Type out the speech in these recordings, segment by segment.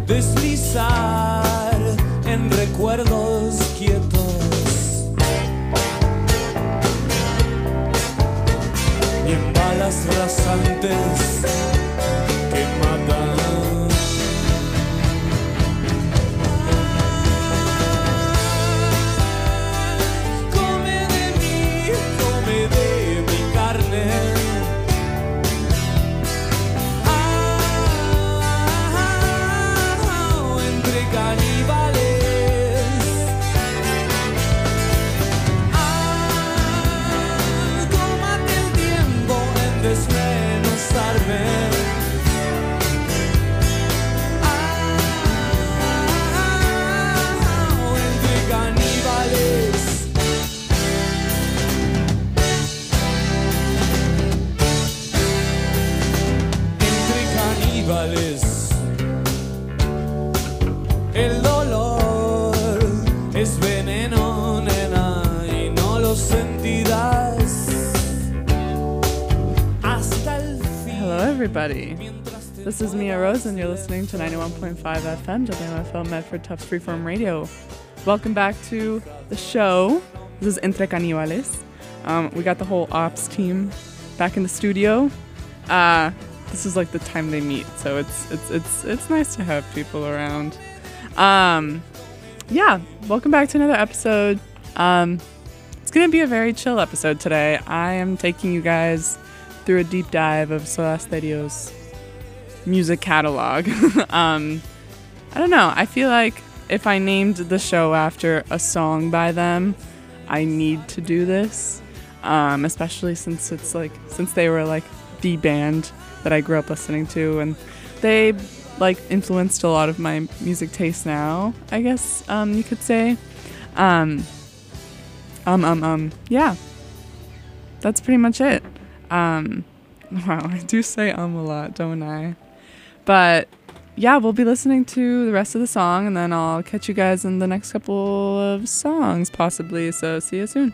deslizar en recuerdos quietos y en balas rasantes que matan. Come de mi carne. Entre caníbales. Tómate el tiempo en desmenuzarme. Entre caníbales. Entre caníbales. El dolor es veneno, nena, y no lo sentirás hasta el fin. Hello, everybody. This is Mia Rose, and you're listening to 91.5 FM, WMFL Medford Tufts Freeform Radio. Welcome back to the show. This is Entre Caníbales. We got the whole ops team back in the studio. This is like the time they meet, so it's nice to have people around. Yeah, welcome back to another episode. It's gonna be a very chill episode today. I am taking you guys through a deep dive of Soda Stereo's music catalog. I don't know, I feel like if I named the show after a song by them, I need to do this, especially since they were like the band that I grew up listening to, and they like influenced a lot of my music taste now, I guess you could say. Yeah, that's pretty much it. Wow, I do say a lot, don't I? But yeah, we'll be listening to the rest of the song, and then I'll catch you guys in the next couple of songs possibly, so see you soon.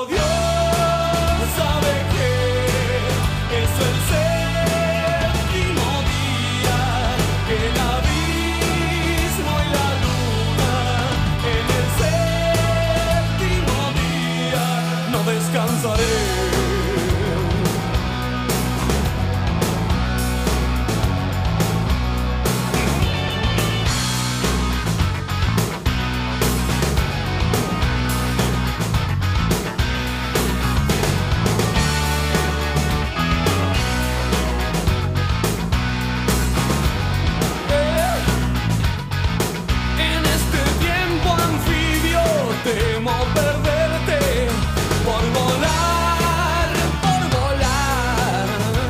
Solo Dios sabe que es el séptimo día, el abismo y la luna. En el séptimo día no descansaré. Temo perderte por volar, por volar.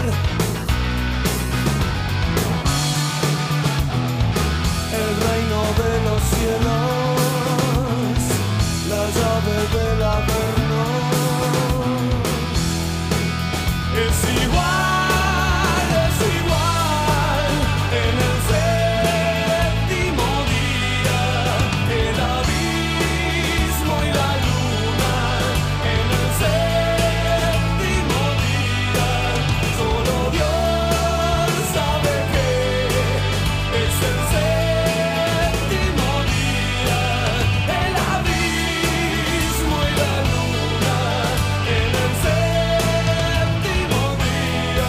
El reino de los cielos, la llave del averno, es igual en el séptimo día, el abismo y la luna. En el séptimo día, solo Dios sabe que es el séptimo día, el abismo y la luna. En el séptimo día.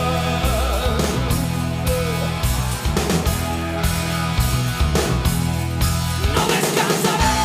No descansaré.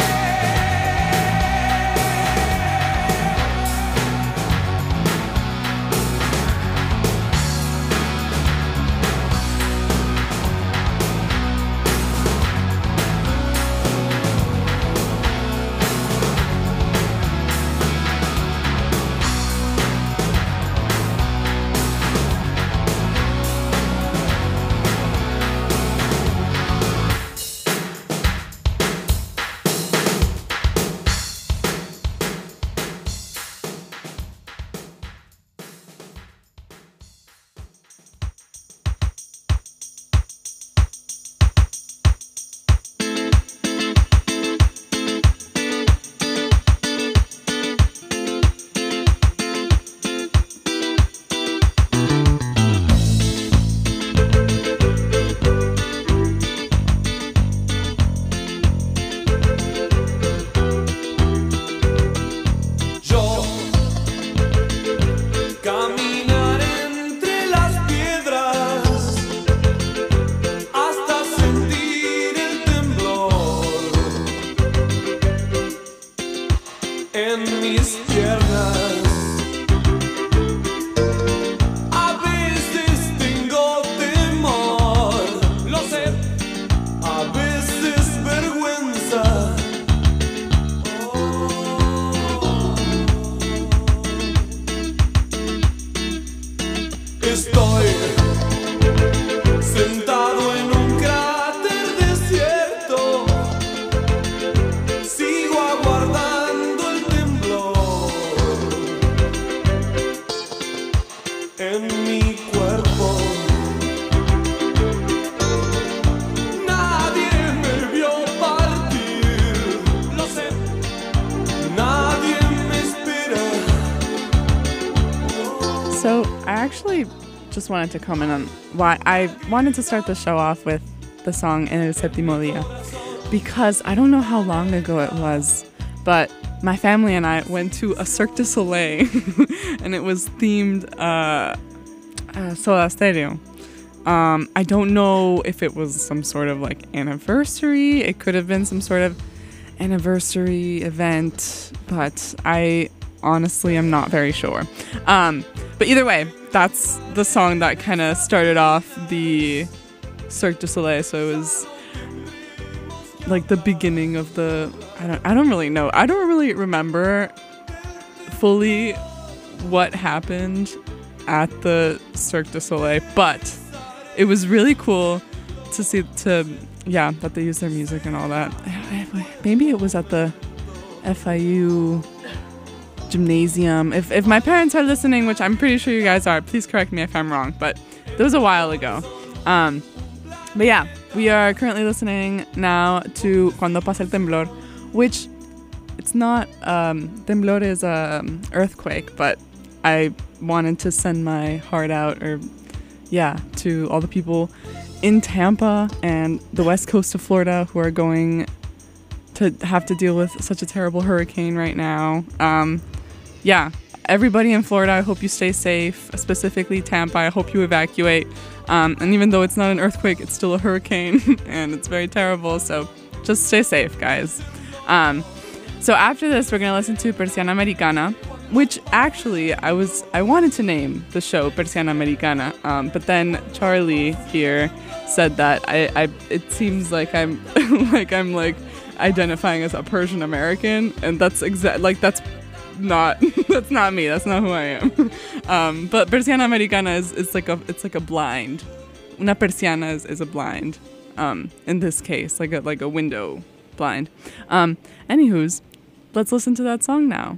Yo caminar entre las piedras hasta sentir el temblor en mis piernas. A veces tengo temor, lo sé, a veces vergüenza. Estoy sentado en un cráter desierto, sigo aguardando el temblor en mi cuerpo. Nadie me vio partir, lo sé, nadie me espera. So I actually just wanted to comment on why I wanted to start the show off with the song En el Séptimo Día, because I don't know how long ago it was, but my family and I went to a Cirque du Soleil and it was themed Soda Stereo. I don't know if it was some sort of like anniversary. It could have been some sort of anniversary event, but I honestly am not very sure. But either way, that's the song that kind of started off the Cirque du Soleil. So it was like the beginning of the, I don't really know. I don't really remember fully what happened at the Cirque du Soleil, but it was really cool to see, that they use their music and all that. Maybe it was at the FIU gymnasium. If my parents are listening, which I'm pretty sure you guys are, please correct me if I'm wrong, but it was a while ago. But yeah, we are currently listening now to Cuando Pasa el Temblor, which it's not temblor is a earthquake, but I wanted to send my heart out, to all the people in Tampa and the west coast of Florida who are going to have to deal with such a terrible hurricane right now. Everybody in Florida, I hope you stay safe, specifically Tampa. I hope you evacuate. And even though it's not an earthquake, it's still a hurricane and it's very terrible. So just stay safe, guys. So after this, we're going to listen to Persiana Americana, which actually I wanted to name the show Persiana Americana. But then Charlie here said that it seems like I'm like identifying as a Persian American, and that's not that's not me. That's not who I am. But Persiana Americana is like a blind. Una persiana is a blind. In this case, like a window blind. Anywho's, let's listen to that song now.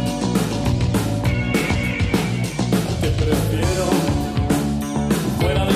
Fuera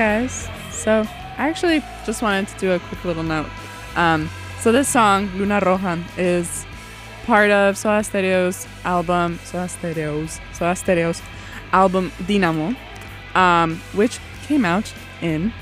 guys. So I actually just wanted to do a quick little note. So this song, Luna Roja, is part of Soda Stereo's album, Dynamo, which came out in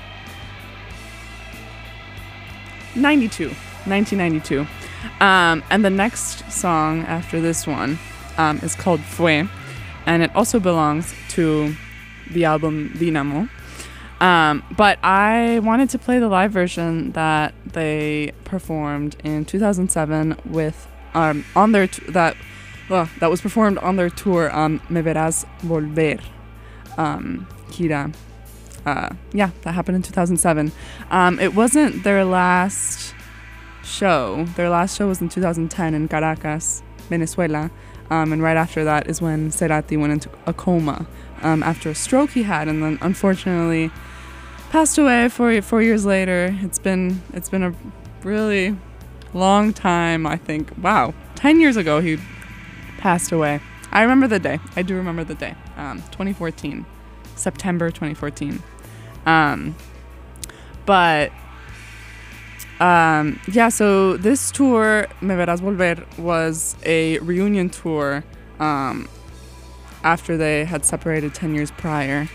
1992. And the next song after this one is called Fue, and it also belongs to the album Dynamo. But I wanted to play the live version that they performed in 2007 with that was performed on their tour Me Verás Volver, Kira. That happened in 2007. It wasn't their last show. Their last show was in 2010 in Caracas, Venezuela. And right after that is when Cerati went into a coma after a stroke he had, and then unfortunately passed away 4 years later. It's been a really long time, I think. Wow, 10 years ago he passed away. I remember the day. I do remember the day. 2014, September 2014. So this tour, Me Verás Volver, was a reunion tour after they had separated 10 years prior.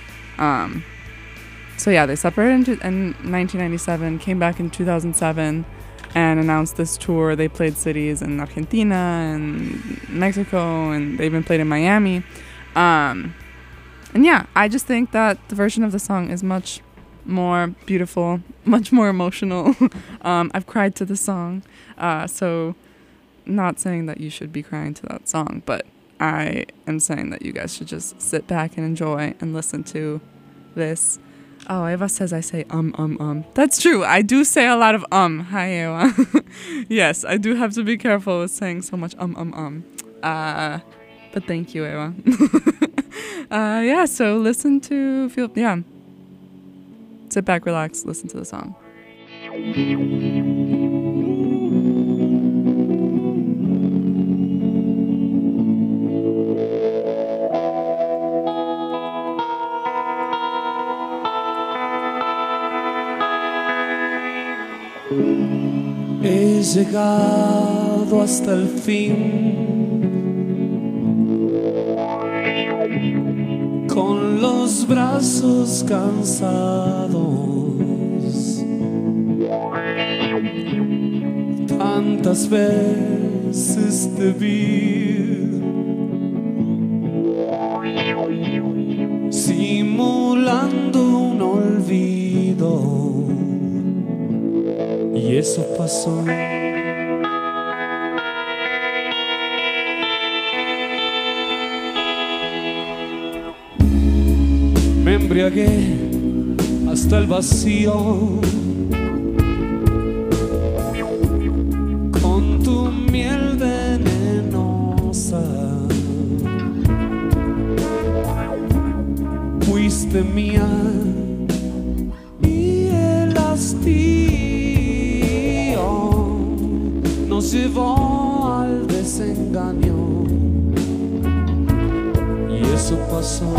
They separated in 1997, came back in 2007, and announced this tour. They played cities in Argentina and Mexico, and they even played in Miami. I just think that the version of the song is much more beautiful, much more emotional. I've cried to the song, so not saying that you should be crying to that song, but I am saying that you guys should just sit back and enjoy and listen to this. Oh, Eva says I say That's true. I do say a lot of Hi, Eva. Yes, I do have to be careful with saying so much But thank you, Eva. So listen to sit back, relax, listen to the song. He llegado hasta el fin, con los brazos cansados. Tantas veces te vi simulando un olvido, y eso pasó. Me embriagué hasta el vacío con tu miel venenosa. Fuiste mía y el hastío nos llevó al desengaño, y eso pasó.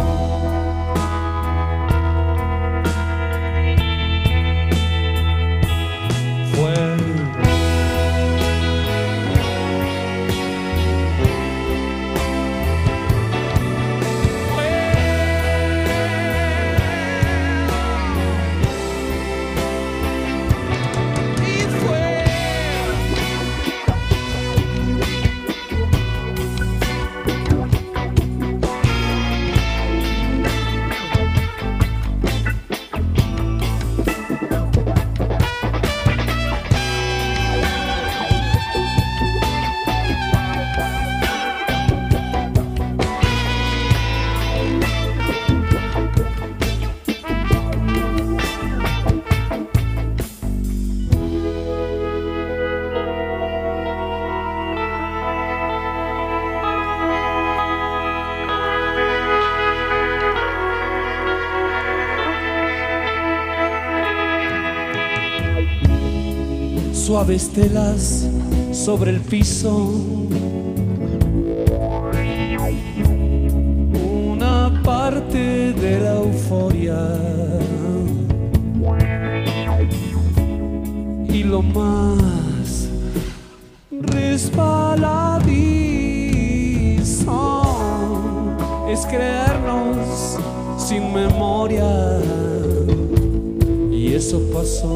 Suaves telas sobre el piso, una parte de la euforia lo más resbaladizo es creernos sin memoria, y eso pasó.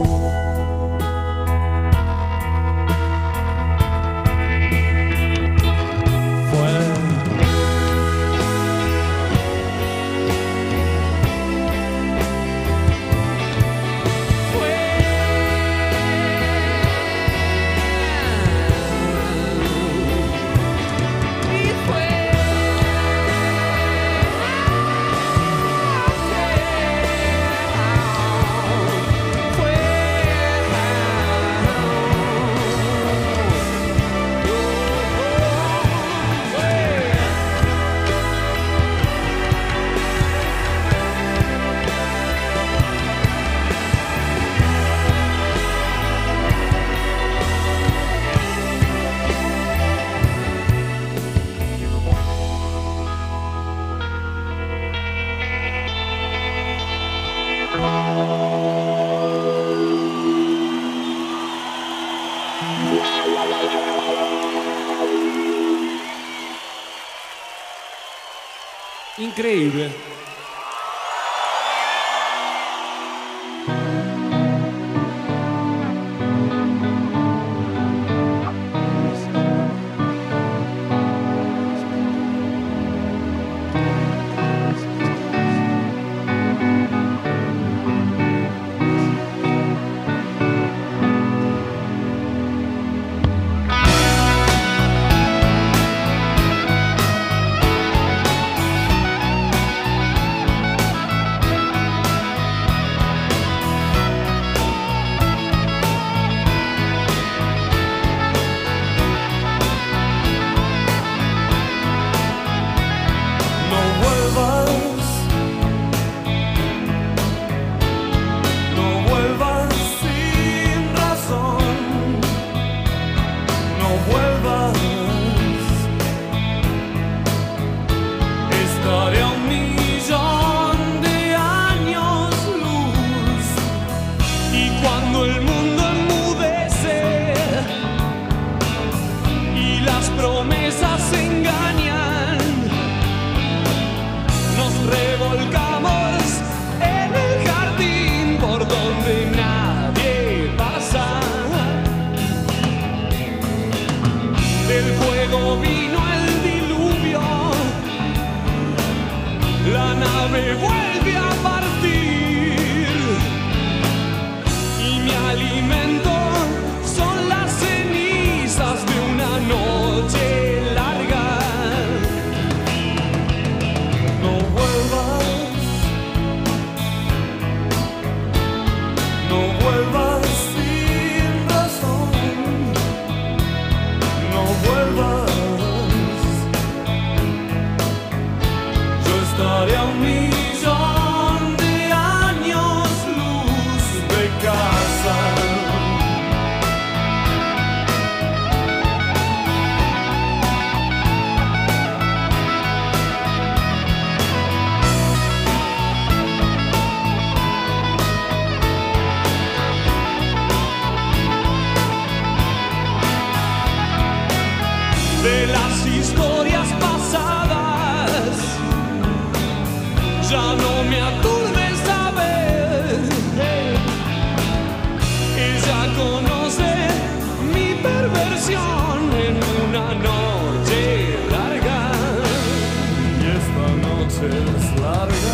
Increíble. De las historias pasadas ya no me aturde saber. Ella conoce mi perversión en una noche larga, y esta noche es larga.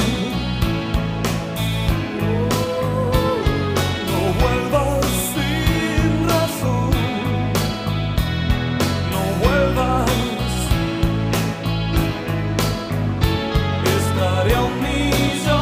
No vuelvas sin razón, no vuelvas. Estaré a un millón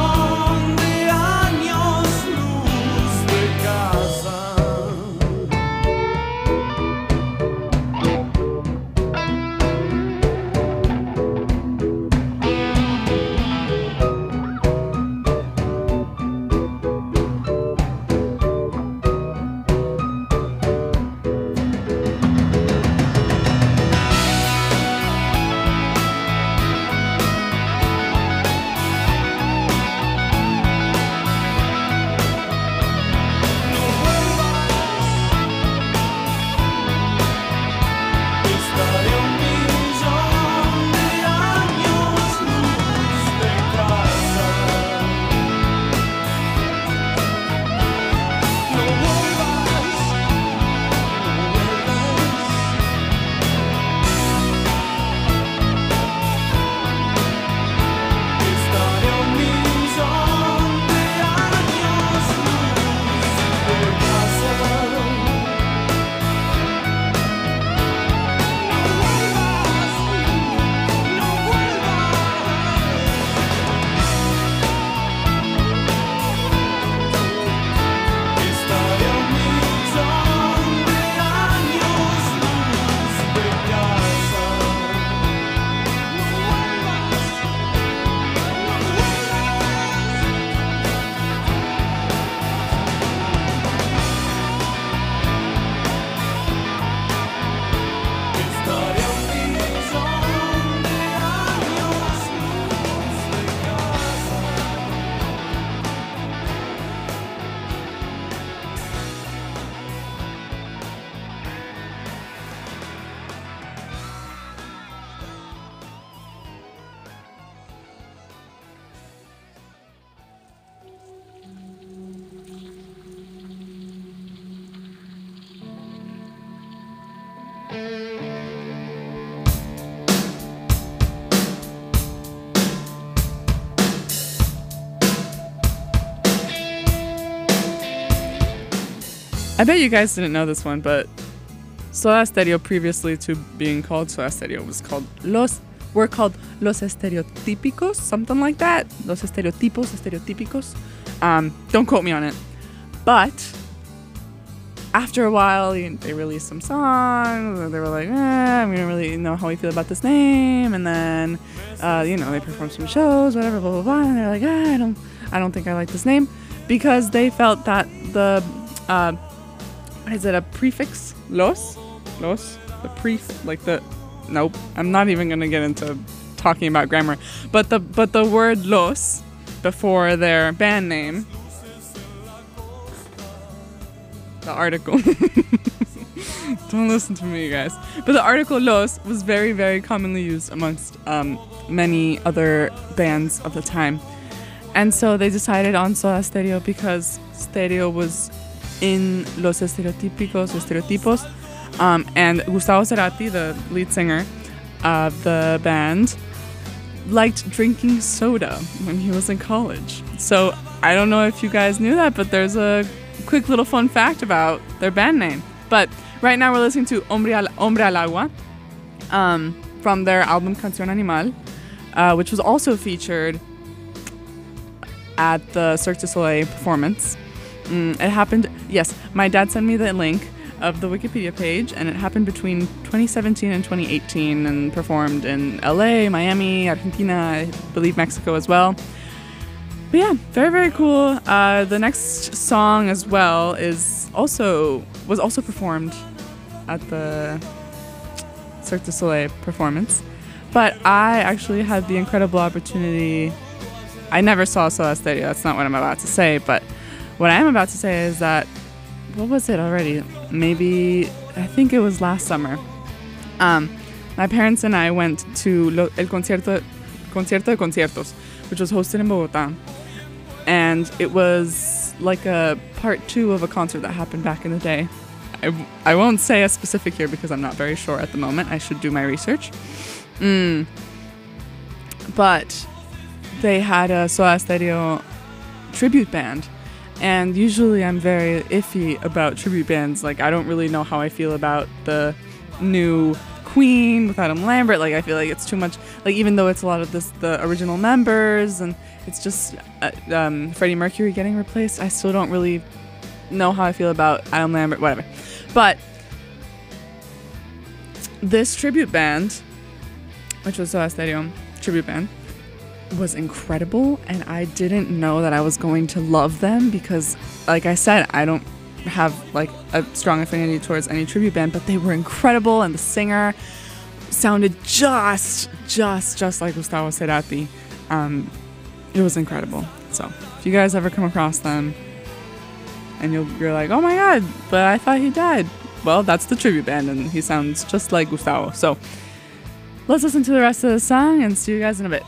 I bet you guys didn't know this one, but Soda Stereo, previously to being called Soda Stereo, were called Los Estereotípicos, something like that. Los Estereotípicos. Don't quote me on it. But after a while, they released some songs. They were like, we don't really know how we feel about this name. And then, they performed some shows, whatever, blah, blah, blah. And they're like, I don't think I like this name. Because they felt that the, is it a prefix? Los? Nope. I'm not even going to get into talking about grammar. But the word los before their band name, the article, don't listen to me, you guys. But the article los was very, very commonly used amongst many other bands of the time. And so they decided on Soda Stereo because stereo was in los estereotipos. And Gustavo Cerati, the lead singer of the band, liked drinking soda when he was in college. So I don't know if you guys knew that, but there's a quick little fun fact about their band name. But right now we're listening to Hombre al Agua from their album Canción Animal, which was also featured at the Cirque du Soleil performance. It happened, yes, my dad sent me the link of the Wikipedia page, and it happened between 2017 and 2018 and performed in LA, Miami, Argentina, I believe Mexico as well. But yeah, very, very cool. The next song as well was also performed at the Cirque du Soleil performance. But I actually had the incredible opportunity. I never saw Soda Stereo, that's not what I'm about to say, but what I am about to say is that, what was it already? Maybe, I think it was last summer. My parents and I went to El Concierto de Conciertos, which was hosted in Bogota. And it was like a part 2 of a concert that happened back in the day. I won't say a specific year because I'm not very sure at the moment. I should do my research. But they had a Soda Stereo tribute band. And usually I'm very iffy about tribute bands. Like, I don't really know how I feel about the new Queen with Adam Lambert. Like, I feel like it's too much. Like, even though it's a lot of the original members and it's just Freddie Mercury getting replaced, I still don't really know how I feel about Adam Lambert, whatever. But this tribute band, which was Soda Stereo tribute band, was incredible, and I didn't know that I was going to love them because, like I said, I don't have like a strong affinity towards any tribute band, but they were incredible, and the singer sounded just like Gustavo Cerati. It was incredible. So if you guys ever come across them and you're like, oh my god, but I thought he died, well, that's the tribute band, and he sounds just like Gustavo. So let's listen to the rest of the song and see you guys in a bit.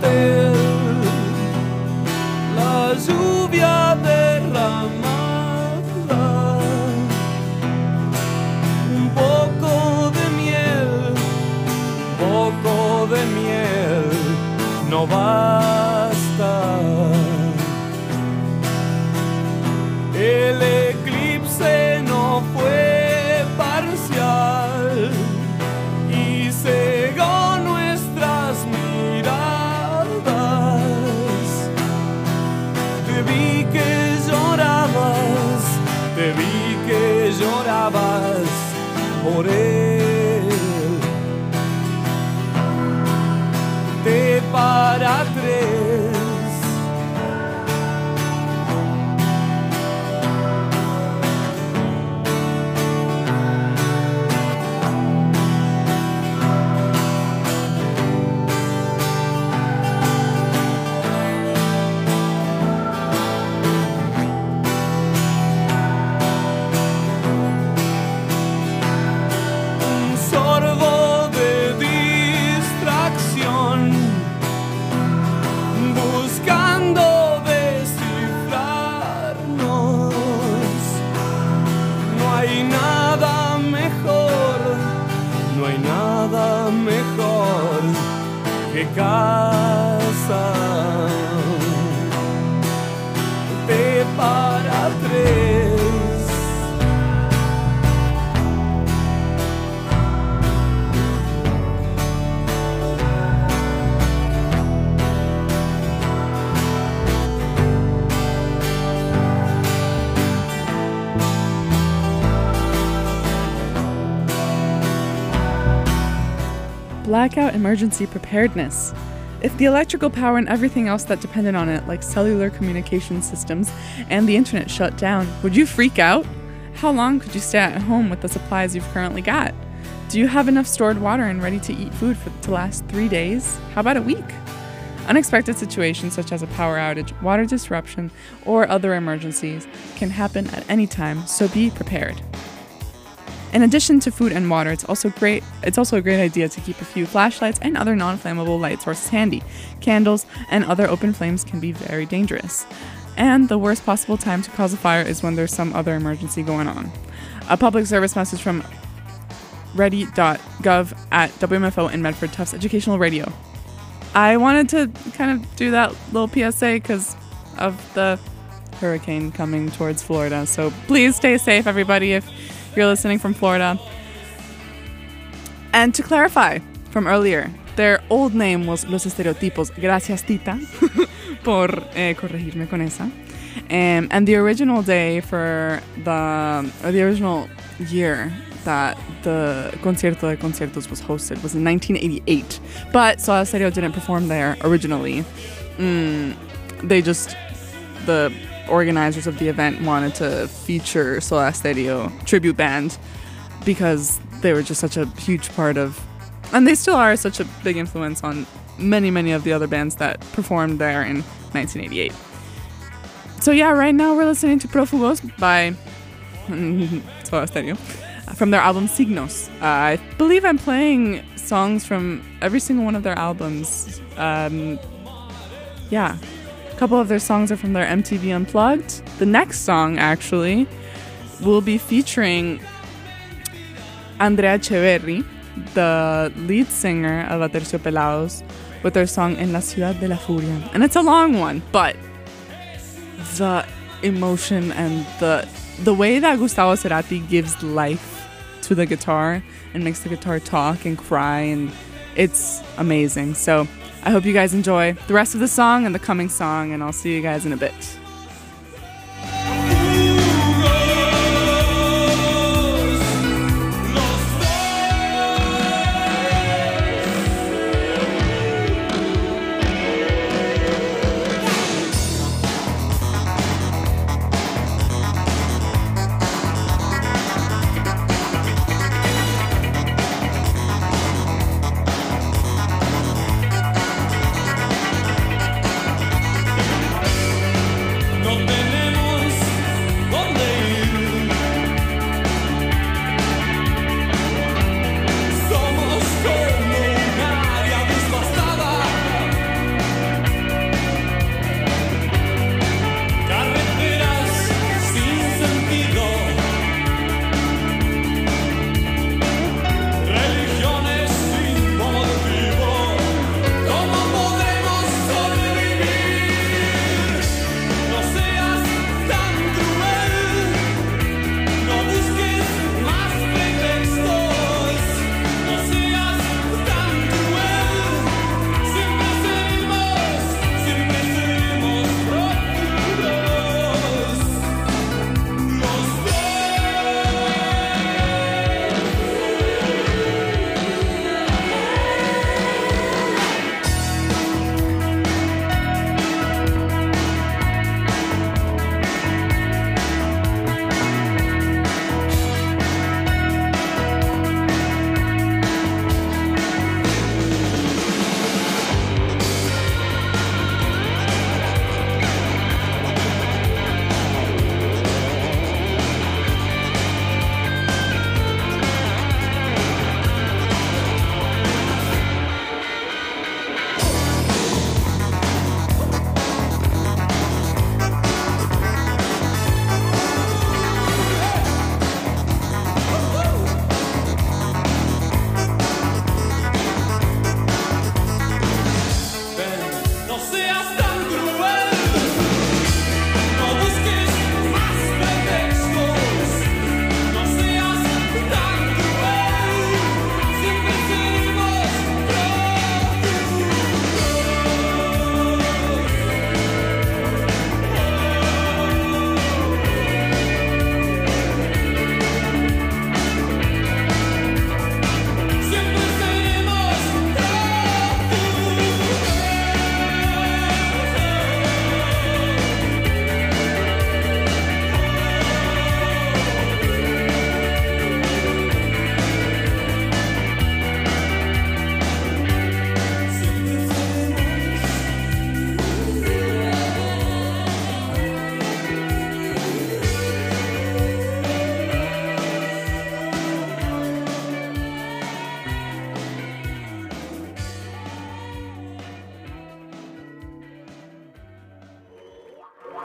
hotel, la lluvia derramada, un poco de miel no basta. El eclipse no fue parcial y cegó nuestras miradas. Te vi que llorabas por él. De para tres. Casa de para tres. Blackout emergency preparedness. If the electrical power and everything else that depended on it, like cellular communication systems and the internet, shut down, would you freak out? How long could you stay at home with the supplies you've currently got? Do you have enough stored water and ready-to-eat food to last 3 days? How about a week? Unexpected situations such as a power outage, water disruption, or other emergencies can happen at any time, so be prepared. In addition to food and water, it's also a great idea to keep a few flashlights and other non-flammable light sources handy. Candles and other open flames can be very dangerous. And the worst possible time to cause a fire is when there's some other emergency going on. A public service message from ready.gov at WMFO in Medford Tufts Educational Radio. I wanted to kind of do that little PSA because of the hurricane coming towards Florida. So please stay safe, everybody, if you're listening from Florida. And to clarify from earlier, their old name was Los Estereotipos. Gracias, Tita, por corregirme con esa. And the original day for the original year that the Concierto de Conciertos was hosted was in 1988. But Soda Stereo didn't perform there originally. The organizers of the event wanted to feature Soda Stereo tribute band because they were just such a huge part of, and they still are such a big influence on many of the other bands that performed there in 1988. So yeah, right now we're listening to Prófugos by Soda Stereo from their album Signos. I believe I'm playing songs from every single one of their albums. Yeah. A couple of their songs are from their MTV Unplugged. The next song, actually, will be featuring Andrea Echeverri, the lead singer of Aterciopelados, with their song En la Ciudad de la Furia. And it's a long one, but the emotion and the way that Gustavo Cerati gives life to the guitar and makes the guitar talk and cry, and it's amazing. So I hope you guys enjoy the rest of the song and the coming song, and I'll see you guys in a bit.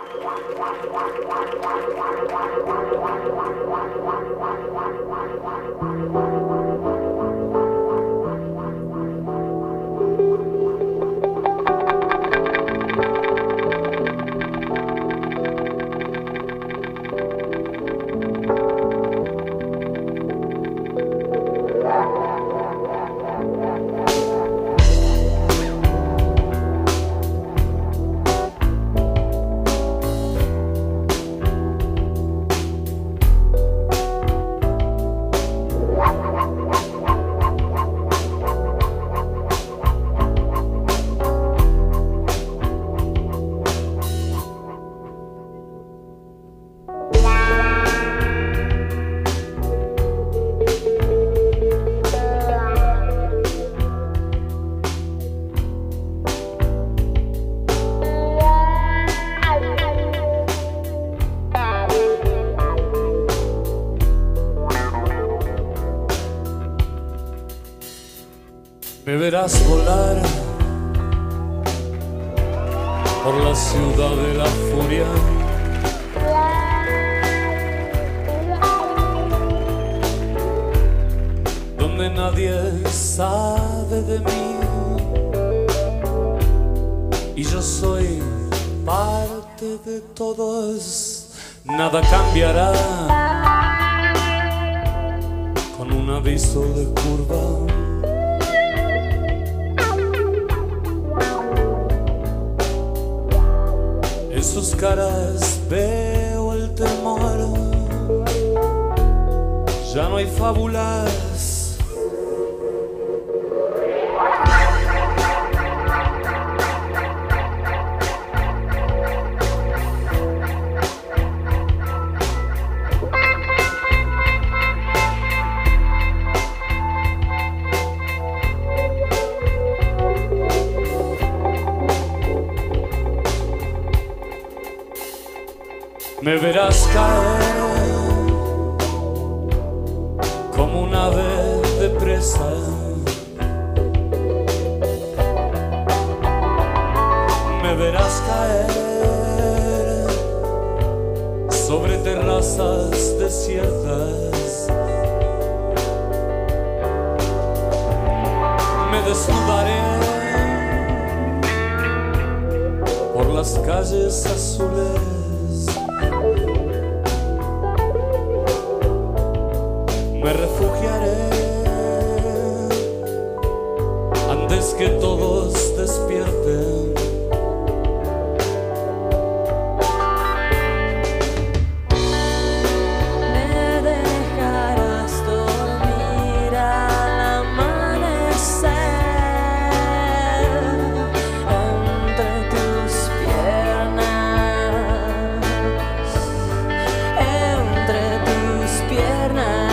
Me verás volar por la ciudad de la furia, donde nadie sabe de mí y yo soy parte de todos. Nada cambiará con un aviso de curva. En sus caras veo el temor, ya no hay fábulas. Me verás caer como un ave de presa. Me verás caer sobre terrazas desiertas. Me desnudaré por las calles azules. Me refugiaré antes que todos despierten. Me dejarás dormir al amanecer entre tus piernas, entre tus piernas.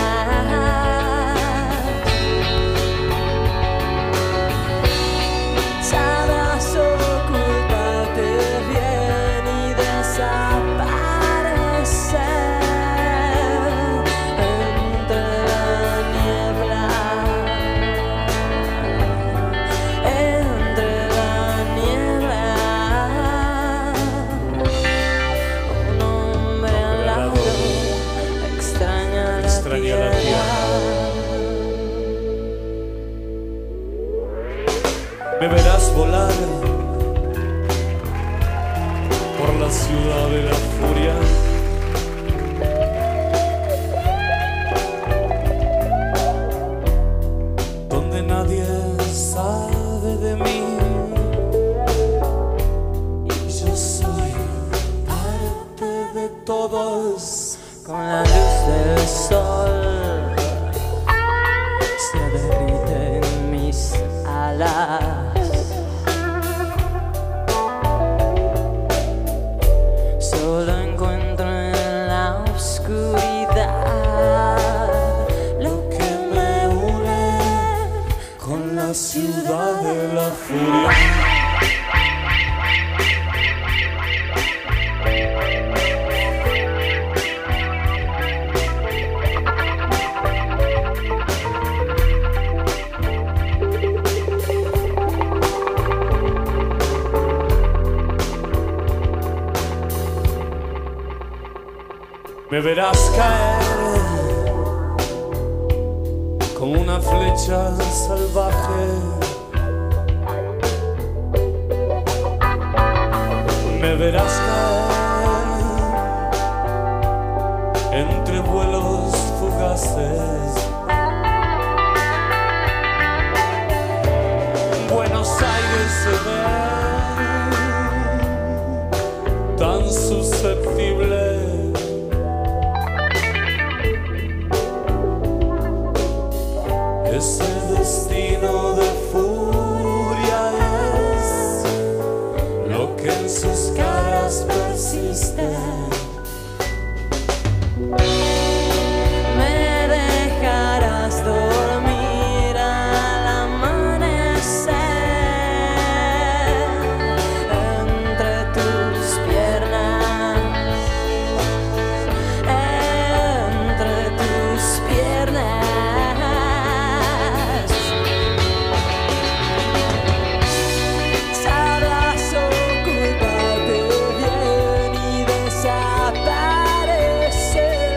Sabrás ocultarte bien y desaparecer entre la niebla, entre la niebla. Un hombre al lado extraña la tierra. Me verás volar por la ciudad de la furia, donde nadie sabe de mí y yo soy parte de todos. Con la luz del sol se derriten mis alas. Solo encuentro en la oscuridad lo que me une Con la ciudad de la furia. me verás caer como una flecha salvaje. Me verás caer entre vuelos fugaces. Buenos Aires se ve tan susceptible. Ese destino de furia es lo que en sus caras persiste. Me dejarás dormir al amanecer entre tus piernas, entre tus piernas. Sabrás ocultarte bien y desaparecer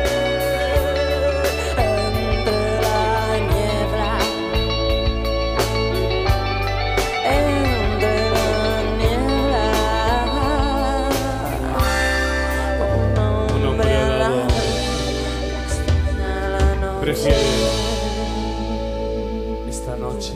entre la niebla, entre la niebla. Un hombre alado extraña la noche. Prefiero esta noche.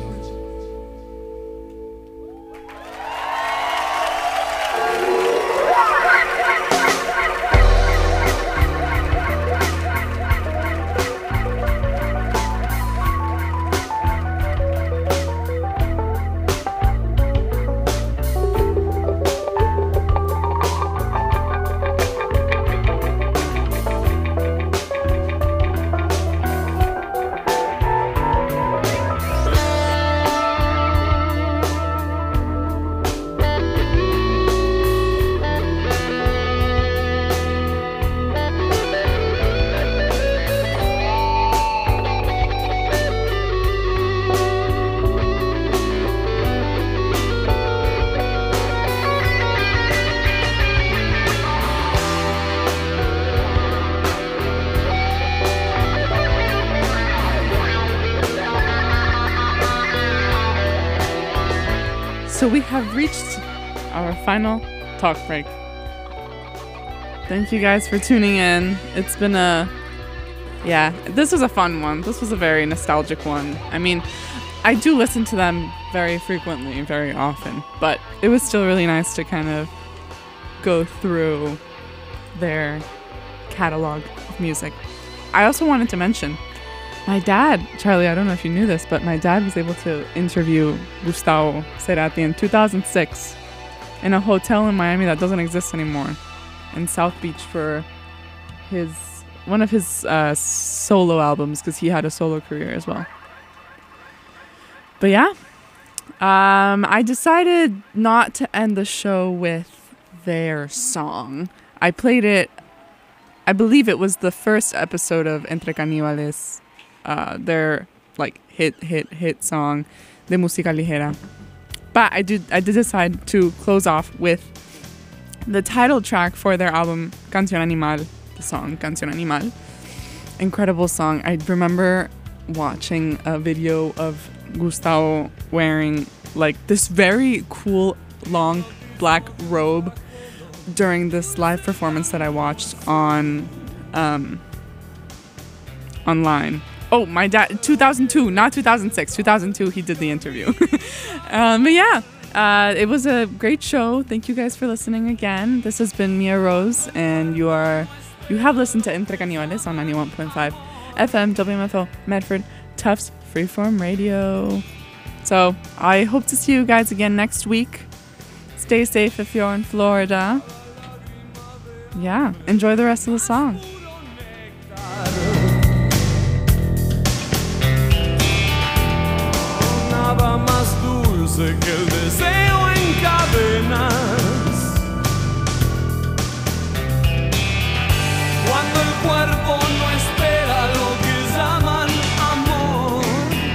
So we have reached our final talk break. Thank you guys for tuning in. It's been this was a fun one. This was a very nostalgic one. I mean, I do listen to them very frequently, very often, but it was still really nice to kind of go through their catalog of music. I also wanted to mention my dad, Charlie, I don't know if you knew this, but my dad was able to interview Gustavo Cerati in 2006 in a hotel in Miami that doesn't exist anymore, in South Beach, for one of his solo albums, because he had a solo career as well. But yeah, I decided not to end the show with their song. I played it, I believe it was the first episode of Entre Caníbales, their like hit song, De Música Ligera. But I did decide to close off with the title track for their album, Canción Animal, the song Canción Animal. Incredible song. I remember watching a video of Gustavo wearing like this very cool long black robe during this live performance that I watched on online. Oh, my dad, 2002, not 2006, 2002, he did the interview. But yeah, it was a great show. Thank you guys for listening again. This has been Mia Rose, and you have listened to Entre Caníbales on 91.5 FM, WMFO, Medford, Tufts, Freeform Radio. So I hope to see you guys again next week. Stay safe if you're in Florida. Yeah, enjoy the rest of the song. Nada más dulce que el deseo en cadenas. Cuando el cuerpo no espera lo que llaman amor.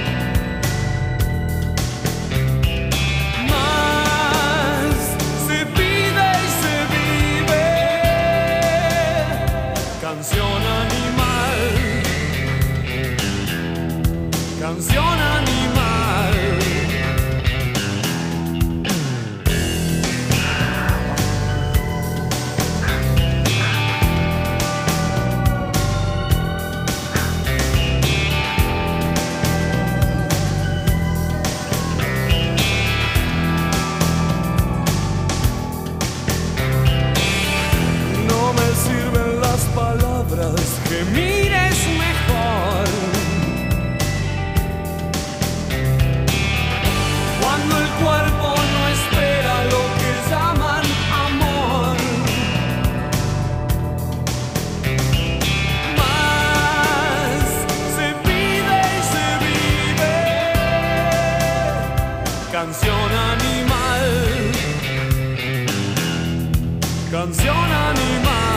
Más se pide y se vive. Canción canción animal, canción animal.